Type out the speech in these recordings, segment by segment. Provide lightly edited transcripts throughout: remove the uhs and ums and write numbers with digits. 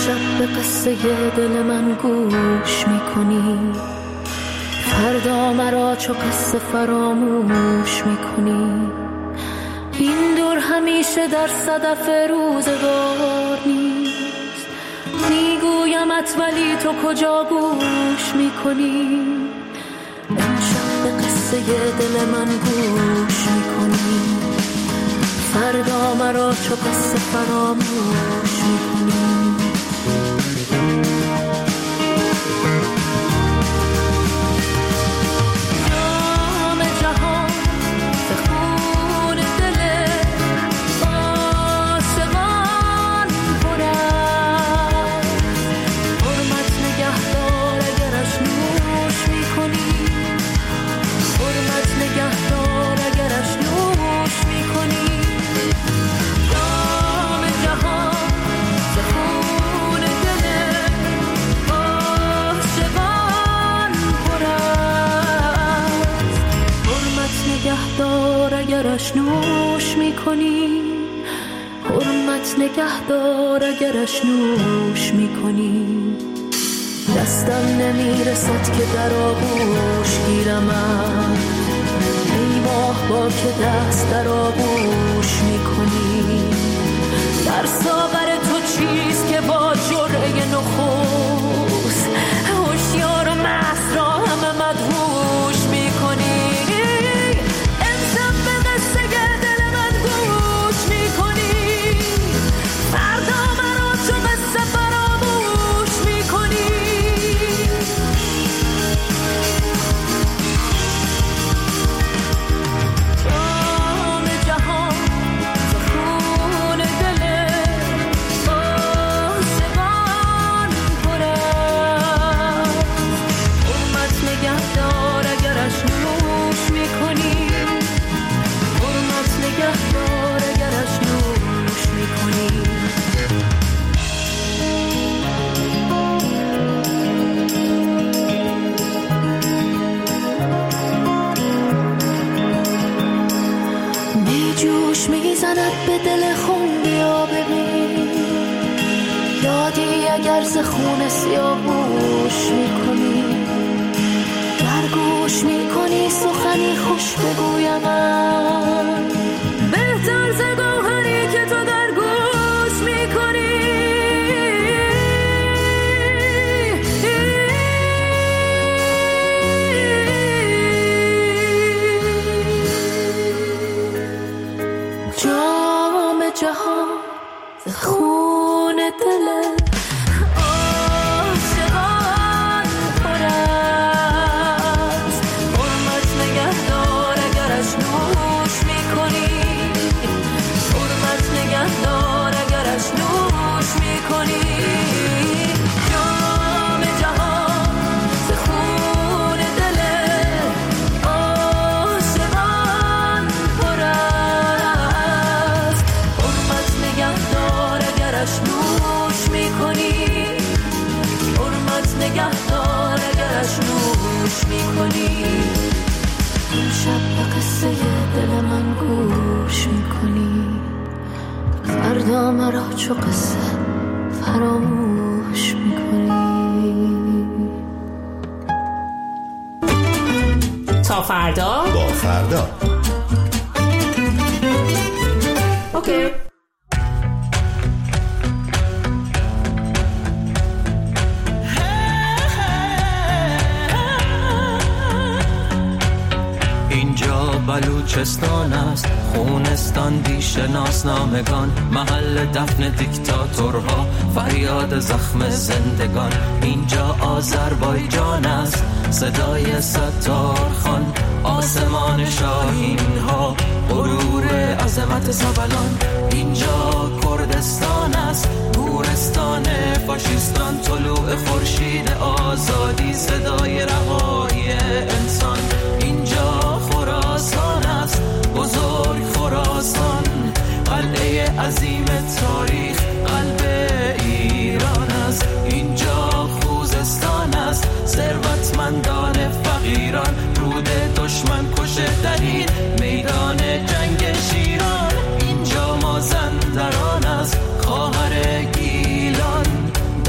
امشب به قصه دل من گوش میکنی، فردا مرا چو قصه فراموش میکنی. این دور همیشه در صدف روزگار نیست، میگویمت ولی تو کجا گوش میکنی. امشب به قصه دل من گوش میکنی، فردا مرا چو قصه فراموش میکنی. اگرش نوش میکنی، حرمت نگهدار اگرش نوش میکنی. دستم نمیرسد که در آغوش گیرمت، ای ماه با که دست در آغوش میکنی. در ساغر تو چیست که با جرعه نخست، هوشیار و مست را همه مدهوش میکنی. به دل خون بیا ببین، یادی اگر ز خون سیاوش میکنی. در گوش میکنی سخنی خوش بگویم من، بهتر ز گوهری که تو در گوش میکنی. جهان ز خون دل عاشقان پر است، حرمت نگهدار اگرش نوش میکنی، حرمت نگهدار اگرش نوش میکنی. جام جهان ز خون دل عاشقان پر است، نوش میکنی، حرمت نگهدار اگرش نوش میکنی. شب به قصه دل من گوش میکنی، فردا مرا چو قصه فراموش میکنی. تا فردا با فردا. اوکی. بلوچستان است، خونستان بی‌شناسنامگان، محل دفن دیکتاتورها، فریاد زخم زندگان. اینجا آذربایجان است، صدای ستارخان، آسمان شاهین ها، غرور عظمت سبلان. اینجا کردستان است، گورستان فاشیستان، طلوع خورشید آزادی، صدای رهایی انسان. اینجا خراسان است، بزرگ خراسان، قلعه عظیم تاریخ، قلب ایران است. اینجا خوزستان است، ثروتمندان فقیران، رود دشمن کشه درید، میدان جنگ شیران. اینجا مازندران است، خواهر گیلان،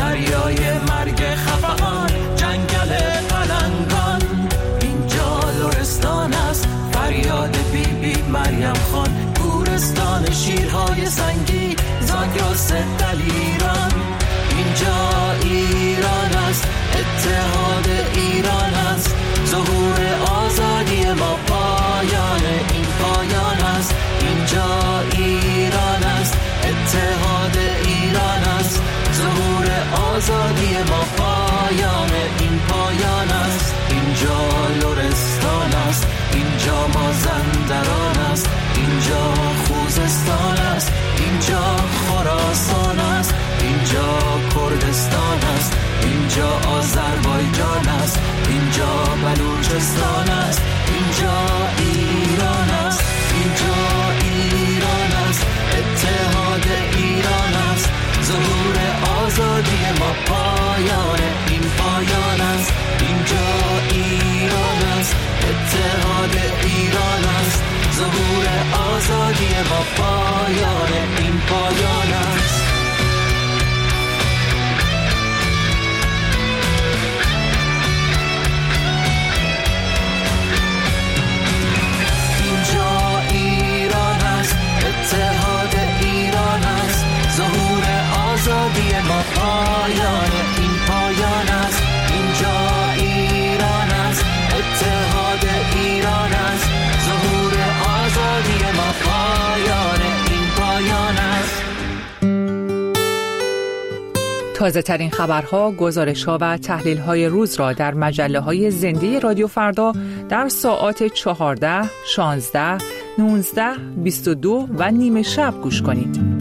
احساس دلیران. اینجا ایران است، اتحاد ایران است، ظهور آزادی ما پایان این پایان است. اینجا ایران است، اتحاد ایران است، ظهور آزادی ما پایان این پایان است. اینجا لرستان است، اینجا مازندران است، اینجا خوزستان است، اینجا خراسان است، اینجا کردستان است، اینجا آذربایجان است، اینجا بلوچستان است. اینجا ایران است، اینجا ایران است، اتحاد ایران است، ظهور آزادی ما پایان این پایان است. اینجا ایران است، اتحاد ایران است، ظهور آزادی ما پایان این پایان است. اتحاد ایران است، ظهور آزادی ما پایان این پایان است. اینجا ایران است، اتحاد ایران است، ظهور آزادی ما پایان این پایان است. تازه ترین خبرها، گزارش‌ها و تحلیل‌های روز را در مجله‌های زنده رادیو فردا در ساعات 14، 16، 19، 22 و نیمه شب گوش کنید.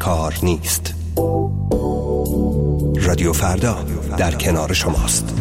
کار نیست. رادیو فردا در کنار شماست.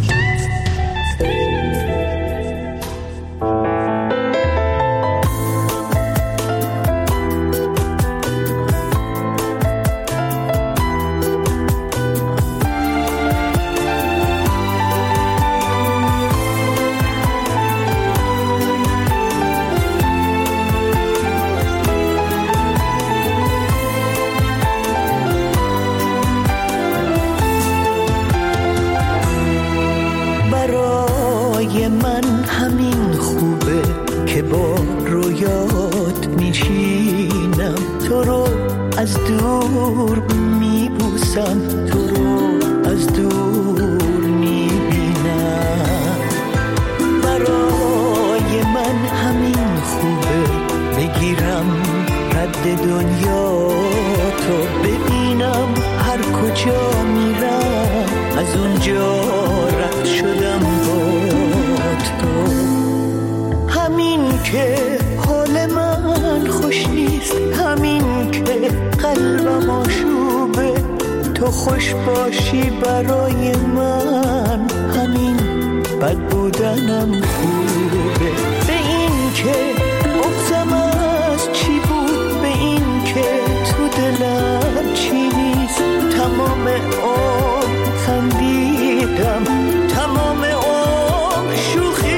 خوش باشی برای من، همین بد بودنم خوبه. به این که بغضم از چی بود، به این که تو دلم چی نیست. تمام عمر خندیدم، تمام عمر شوخی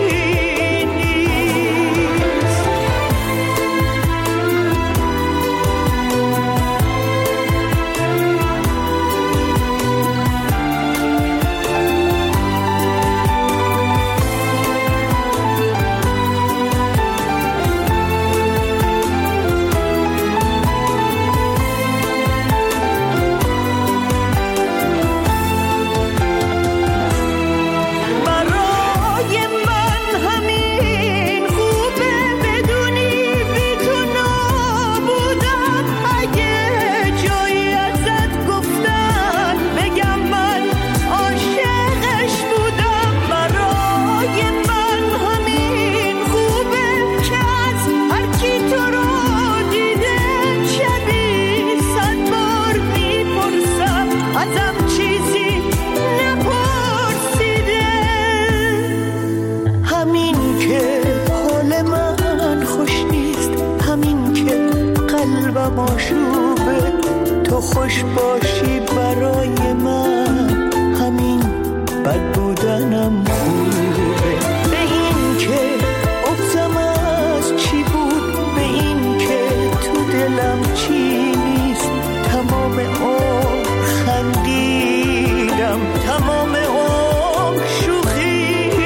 خوش باشی برای من، همین بد بودنم خوبه. به این که بغضم از چی بود، به این که تو دلم چی نیست. تمام عمر خندیدم، تمام عمر شوخی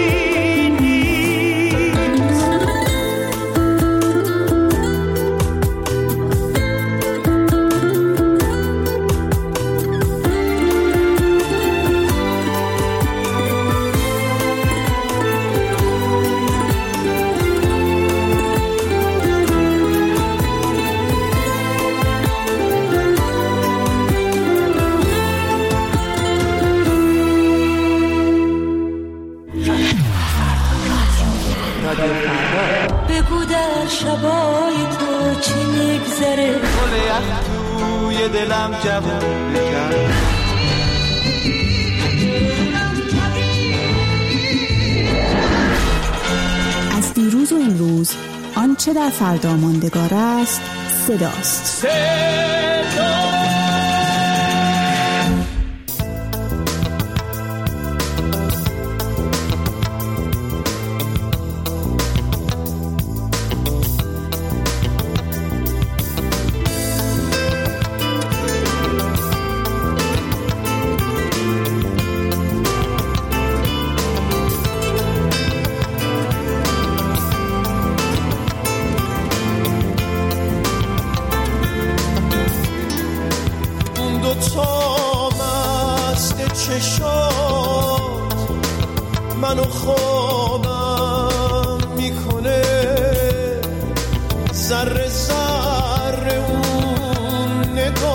بگو در شبای تو چی میگذره، گل یخ توی دلم جوون بکن. از دیروز و امروز آنچه در فردا ماندگار است صداست. منو خوابم میکنه، ذره ذره اون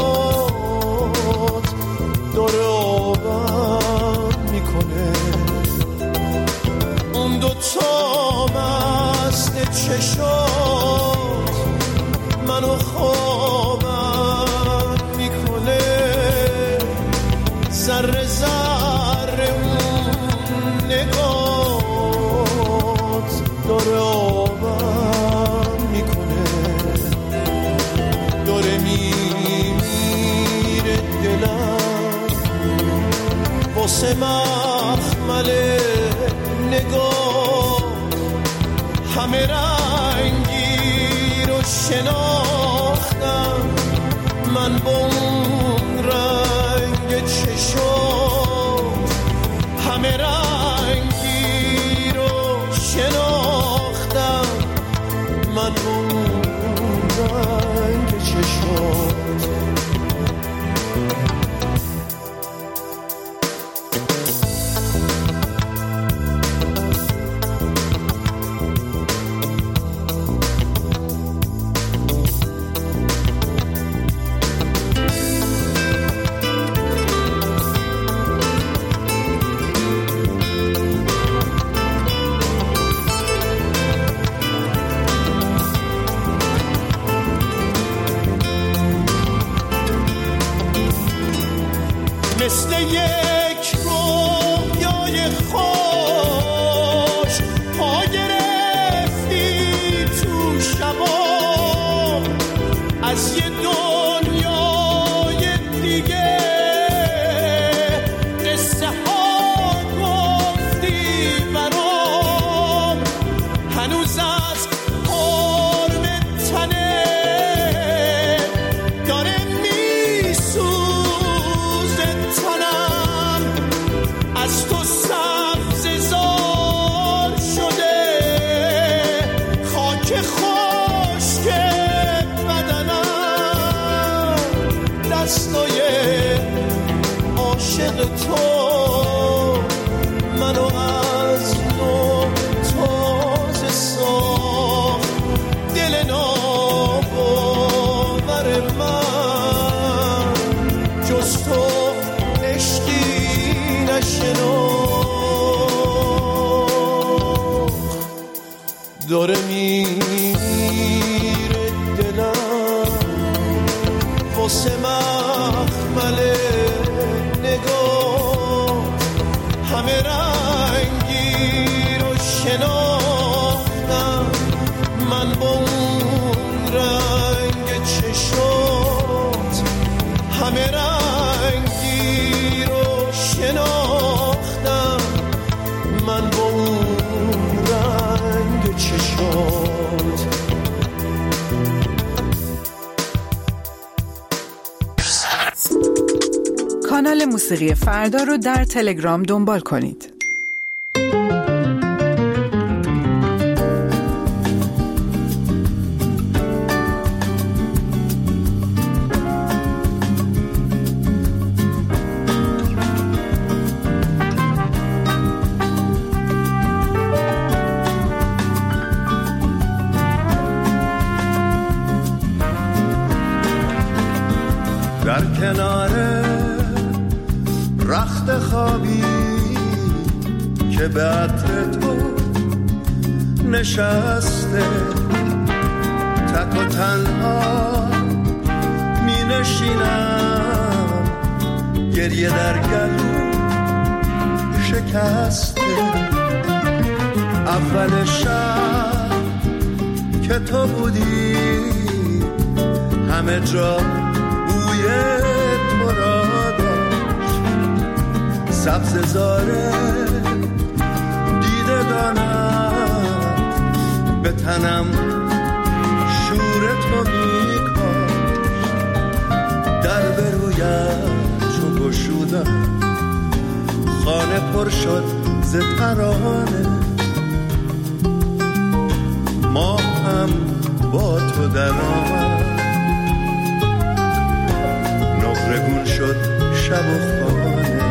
نگات داره آبم میکنه. اون دوتا مست چشات منو خوابم ذره ذره اون نگات داره آبم میکنه، داره میمیره دلم واسه مخمل نگاه. همه رنگی رو شناختم من با اون رنگ چشم، همه رنگی رو شناختم من با اون رنگ چشم. مثل یک رویای خوش پا گرفتی تو شبام، از یه دنیای دیگه قصه ها گفتی برام. هنوز از قرب تنه داره از تو سبززار شده، خاک خشک بدنم دستای عاشق تو منو از نو تازه ساخت. دل ناباور من جز تو عشقی نشناخت. داره میره دلم واسه مخمل نگاه، همه رنگی رو شناختم من با اون رنگ چشات، همه رنگی رو شناختم من با اون رنگ چشات. کانال موسیقی فردا رو در تلگرام دنبال کنید. در کنار رخت خوابی که به عطر تو نشسته، تک و تنها می نشینم، گریه در گلو شکسته. اول شب که تو بودی همه جا بوی تو را داشت، سبززاره دیده دانم به تنم شور تو میکاش. در به رویت چو گشودم خانه پر شد ز ترانه، ما هم با تو در آمد، نقرگون شد شب و خانه.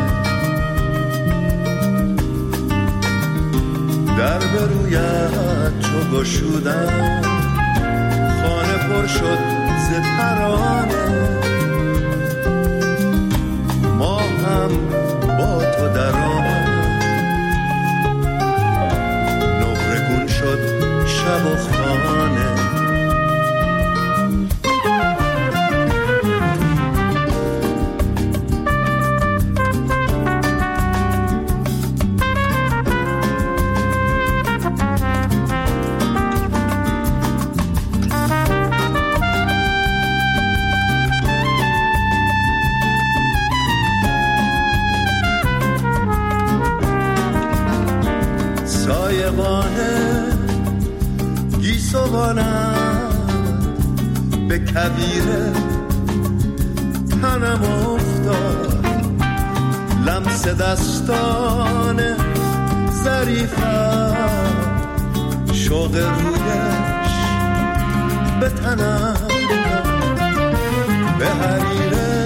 در به رویت چو گشودم خانه پر شد ز ترانه، ما هم با تو در آمد، نقرگون شد شب و خانه. عایقانه گیسوانم به کبیره تنم افتاد، لمس دستان ظریفم، شوق رویش به تنم، به حریره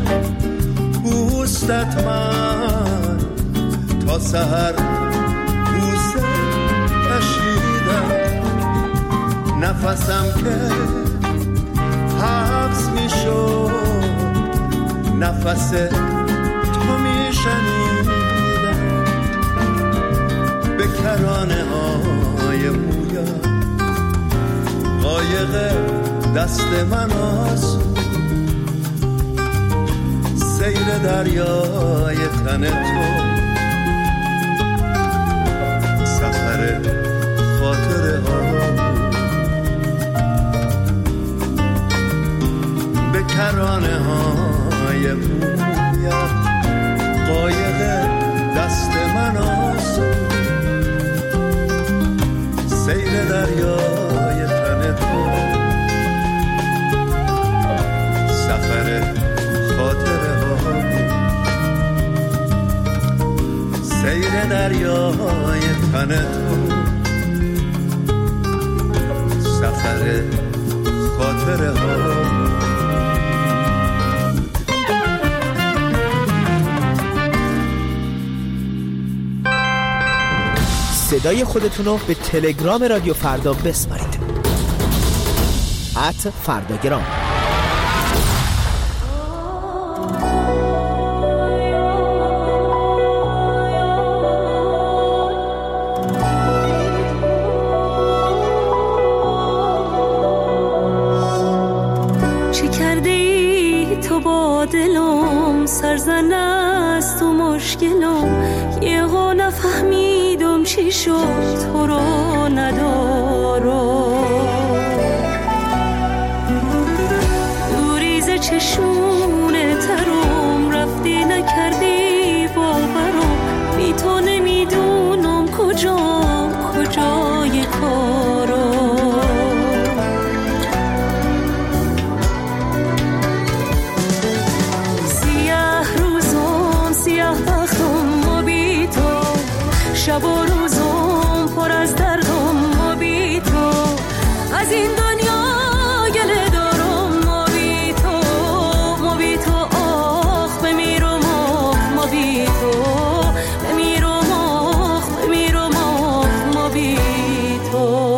پوستت من تا سحر بوسه کشیدم، نفسم که حبس می شد، نفس تو می شنیدم، به کرانه های مویا قایق دست من آسود، سیر دریای تن تو، سفر خاطره ها به کرانه های مویا قایق دست من آسود، سیر دریای تن تو، سفر خاطره ها، سیر دریای تن تو، سفر خاطره ها. صدای خودتون رو به تلگرام رادیو فردا بسپارید. @فرداگرام. چه کرده ای تو با دلم، سرزن است و مشکلم، یهو نفهمیدم چی شد تو رو ندارم، دوریز چشونه ترم، رفتی نکردی باورم، بی تو نمیدونم کجای کارم، شب و روزم پر از دردم و بی تو، از این دنیا گله دارم ما بی تو آخ بمیرم آخ ما بی تو، بمیرم آخ ما بی تو.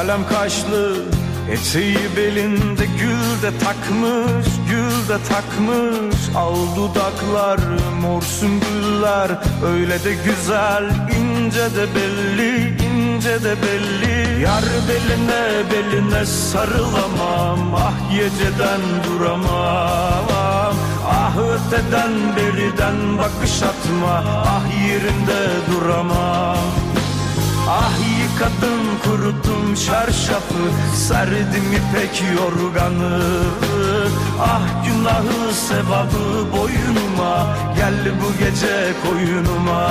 kalem kaşlı, eteği belinde gül de takmış, gül de takmış. Al dudaklar, mor sümbüller, öyle de güzel, ince de belli, ince de belli. Yar beline beline sarılamam, ah geceden duramam. Ah öteden beriden bakış atma, ah yerinde duramam. Ah yıkadım kuruttum çarşafı, serdim ipek yorganı. Ah günahı sevabı boynuma, gel bu gece koyunuma.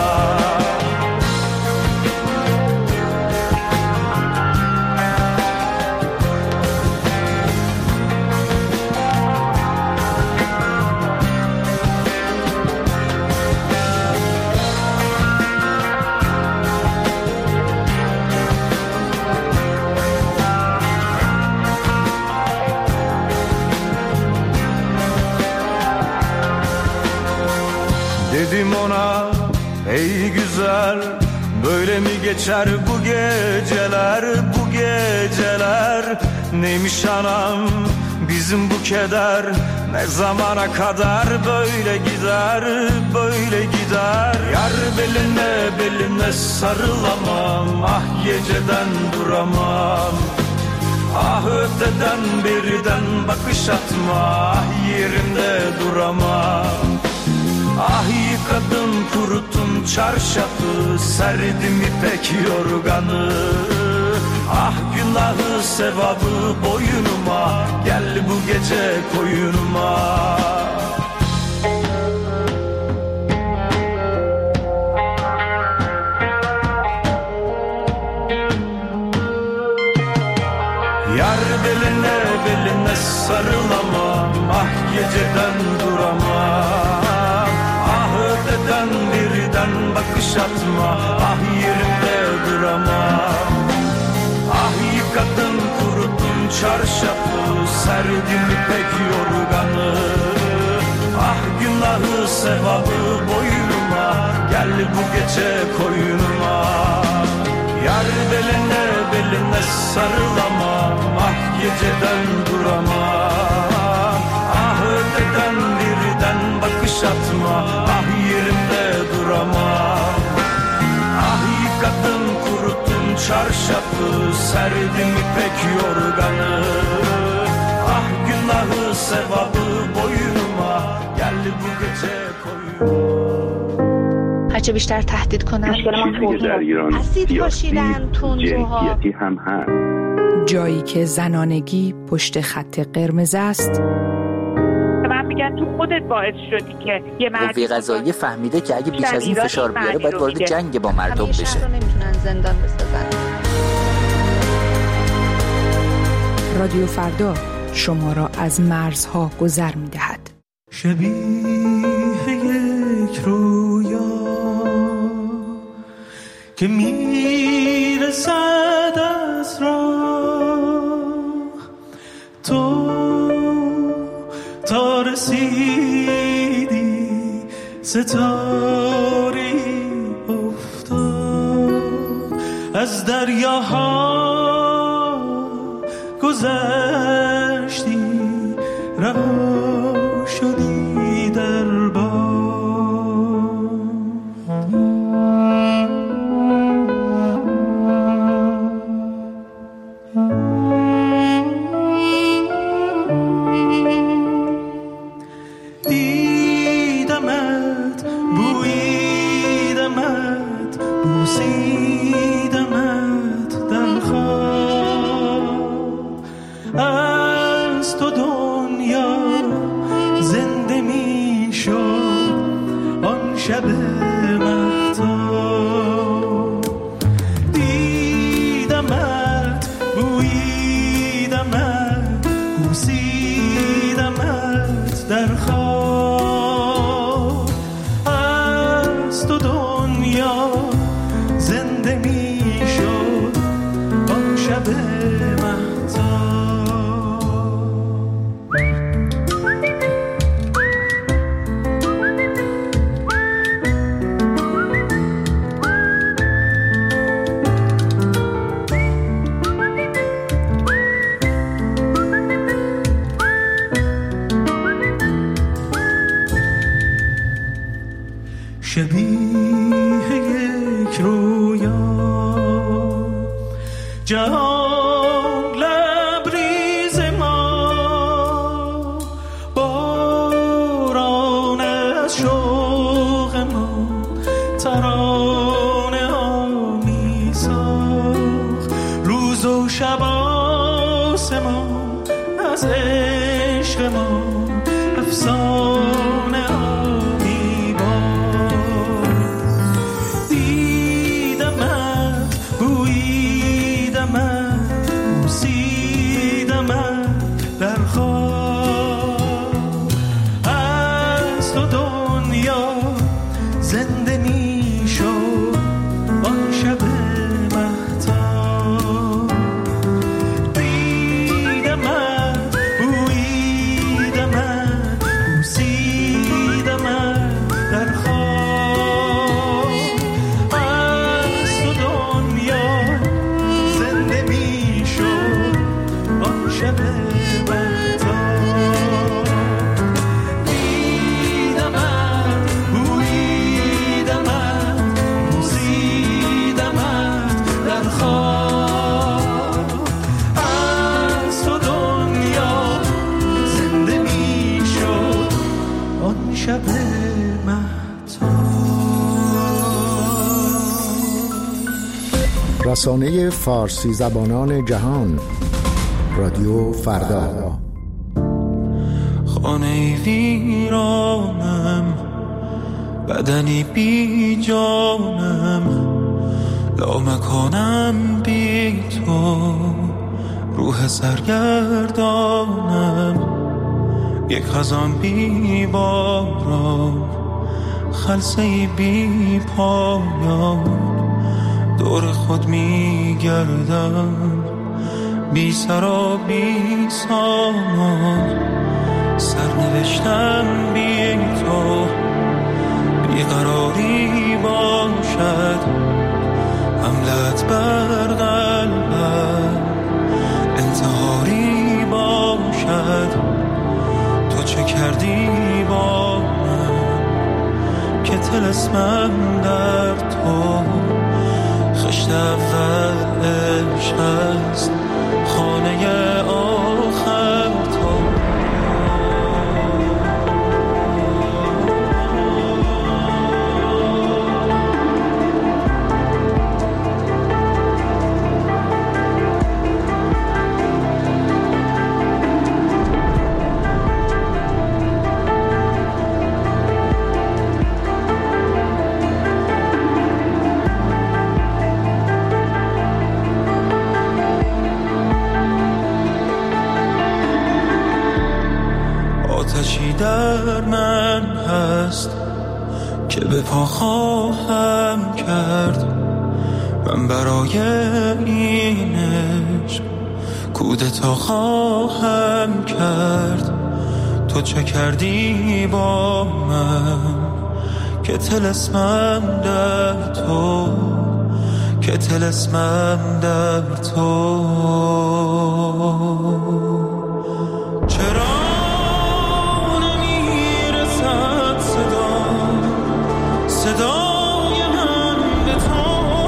Dedim ona ey güzel, böyle mi geçer bu geceler, bu geceler. Neymiş anam bizim bu keder, ne zamana kadar böyle gider, böyle gider. Yar beline beline sarılamam, ah geceden duramam. Ah öteden beriden bakış atma, ah yerimde duramam. Ah yıkadım kuruttum çarşafı, serdim ipek yorganı. Ah günahı sevabı boynuma, gel bu gece koyunuma. Yar beline beline sarılamam, ah geceden duramam. Öteden birden bakış atma, ah yerimde duramam. Ah yıkadım kuruttum çarşafı, serdim ipek yorganı. Ah günahı sevabı boynuma, gel bu gece koyunuma. Yar beline beline sarılamam, ah geceden duramam. Ah öteden birden bakış atma, ah yerimde duramam. Ah yıkadım kuruttum çarşafı, serdim ipek yorganı. Ah günahı sevabı boynuma, gel bu gece koyunuma. هرچه بیشتر تهدید کنن چیزی که در ایران سیاسی جنسیتی هم هست. جایی که زنانگی پشت خط قرمز است. من میگن تو خودت باعث شدی که یه قوه قضاییه فهمیده که اگه بیش از این فشار بیاره باید وارد جنگ با مردم بشه. همیشه رو نمیتونن زندان بسازن. رادیو فردا شما را از مرزها گذر میدهد. شبیه یک رویا که میرسد از راه، تو تا رسیدی ستاری افتاد، از دریاها گذشتی رها شدی در باد. دیدمت بویدمت بوسیدمت در خواب، از تو دنیا زنده می شد آن شب مهتاب. دیدمت بویدمت بوسیدمت در خواب، از تو دنیا زنده می شد آن شب مهتاب. جهان لبریز ما، باران از شوق ما ترانه ها می ساخت. روز و شب آسمان از عشق ما افسانه ها می بارد. دیدمت، بوییدمت، بوسیدمت در خواب. از تو دنیا زنده می شد آن شب مهتاب. دیدمت، بوییدمت، بوسیدمت در خواب. از تو دنیا زنده می شد آن شب مهتاب. دیدمت، بوییدمت، بوسیدمت در خواب. از تو دنیا زنده می شد آن شب مهتاب. رسانه فارسی زبانان جهان، رادیو فردا. خانه ویرانم، بدنی بی جانم، لامکانم بی تو، روح سرگردانم. یک خزان بی باران، خلسه‌ای بی پایان، دور خود می گردم بی سر و بی سامان. سرنوشتم بی تو بیقراری باشد، حملت بر قلبم انتحاری باشد. تو چه کردی با من که طلسمم در تو؟ خشت اول عشق است، خانه آخر تو. آتشی در من هست که به پا خواهم کرد. من برای این عشق کودتا خواهم کرد. تو چه کردی با من که طلسمم در تو، که طلسمم در تو. چرا صدای من به تو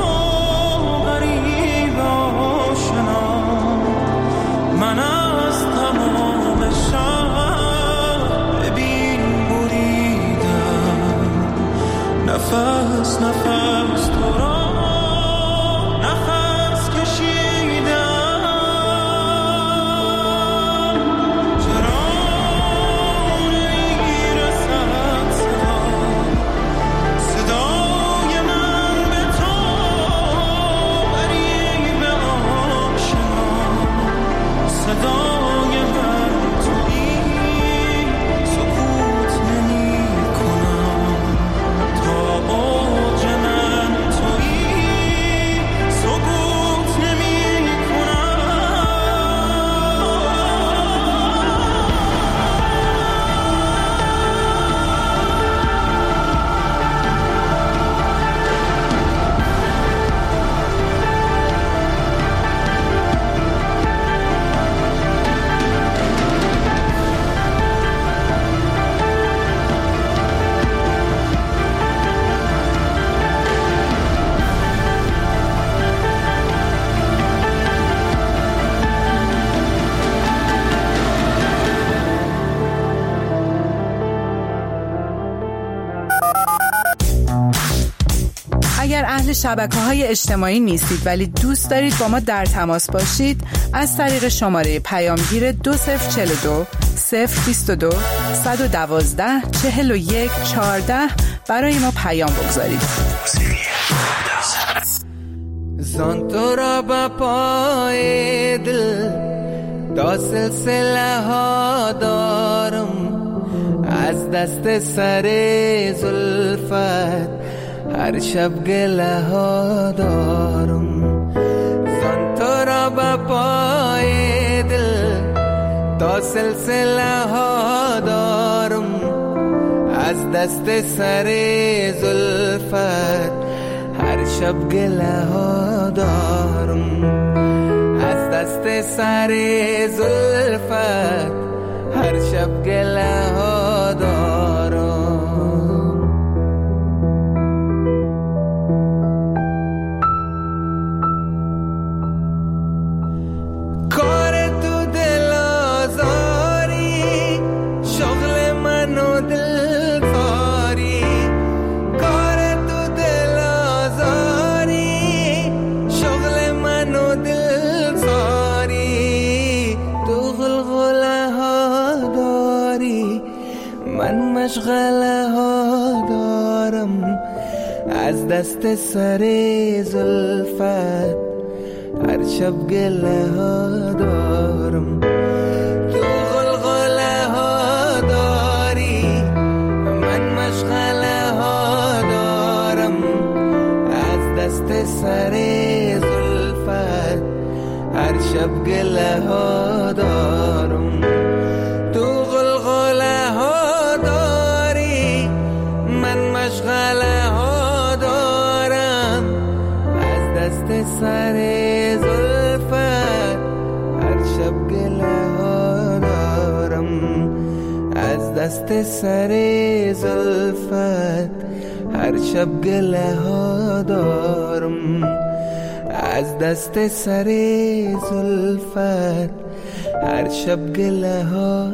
غریب آشنا؟ من از تمام شب ببین بریدم، نفس نفس تو را نفس کشیدم. چرا نمیرسد صدای من به تو غریب آشنا؟ صدای من تویی، سکوت نمی کنم تا اوج من شبکه‌های اجتماعی نیستید ولی دوست دارید با ما در تماس باشید، از طریق شماره پیامگیر 2042 022 112 41 14 برای ما پیام بگذارید. زان تو را با پای دل تا سلسله ها دارم، از دست سر زلفت هر شب گله ها دارم. زان تو را با پای دل تا سلسله ها دارم، از دست سر زلفت هر شب گله ها دارم. از دست سر زلفت هر شب گله ها دارم. کار تو دل آزاری، شغل من و دل تاری. کار تو دل آزاری، شغل من و دل تاری. تو غلغله ها داری، من مشغله ها دارم. از دست سر زلفت هر شب گله ها دارم. تو غلغله ها داری، من مشغله ها دارم. از دست سر زلفت هر شب گله ها دارم. تو غلغله ها داری، من مشغله ها دارم. از دست سر زلفت هر شب گله ها دارم. از دست سر زلفت هر شب گله ها دارم. از دست سر زلفت هر شب گله ها.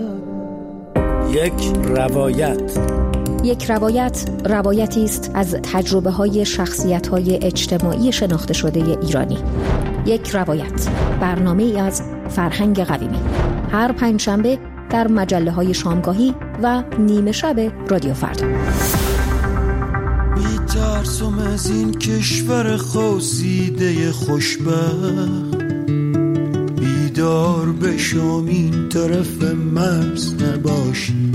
یک روایت روایتی است از تجربه‌های شخصیت‌های اجتماعی شناخته شده ایرانی. یک روایت، برنامه‌ای از فرهنگ قویمی، هر پنجشنبه در مجله‌های شامگاهی و نیمه شب رادیو فردا. میترسم از این کشور خواسیده خوشبخت، بیدار بشم این طرف مرز نباشی.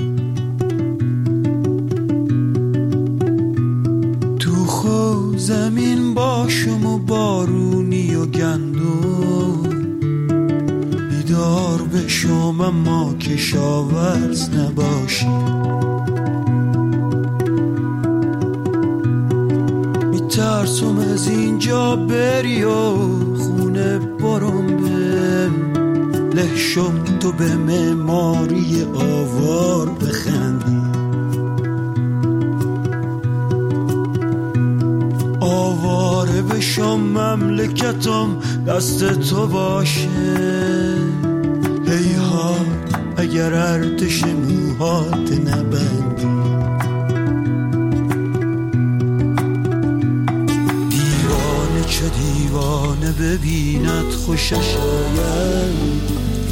تو خو زمین باشم و بارونی و گندم، بیدار بشم اما کشاورز نباشی. میترسم از اینجا بری و خونه برم به لحشم، تو به معماری آوار بخندی. آواره بشم مملکتم دست تو باشه. هیها اگر ارتش موهات نبندی. دیوانه چه دیوانه ببیند خوشش آید.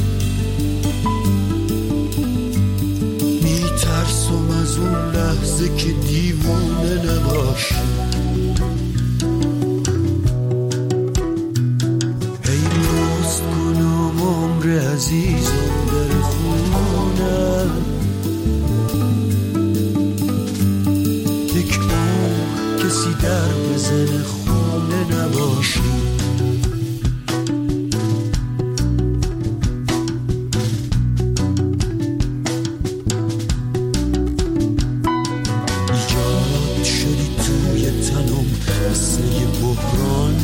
میترسم از اون لحظه که دیوانه نباشی. عزیزم در خونه یک عمر کسی در بزن خونه نباشی. ایجاد شدی توی تنم مثل یه بحران،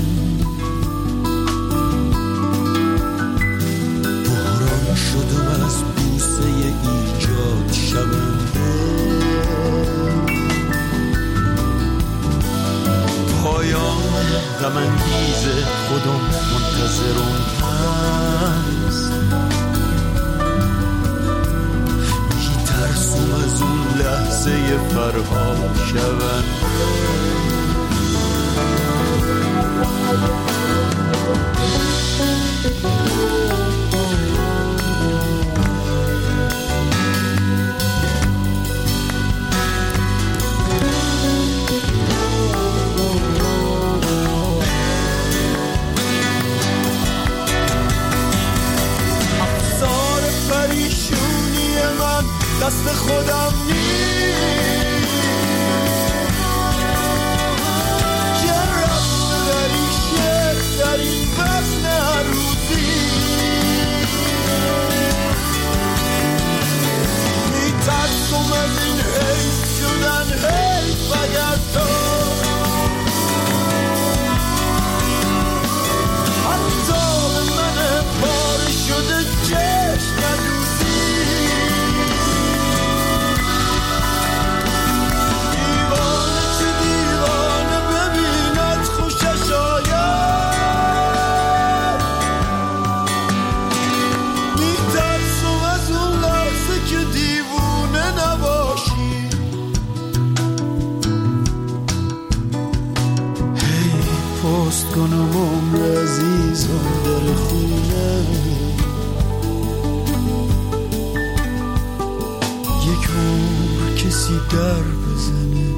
شدم از بوسه ایجاد شونده. پایان غم‌انگیز خودم منتظرم هست. میترسم از اون لحظه فرها شونده. دست خودم نیست جرم داری شعر در این وزن هر روزی میترسم از این حیف شدن حیف اگر تو حتی به من پاره شده چشم ندوزی کنم عمر عزیزم در خونه یک عمر کسی در بزنه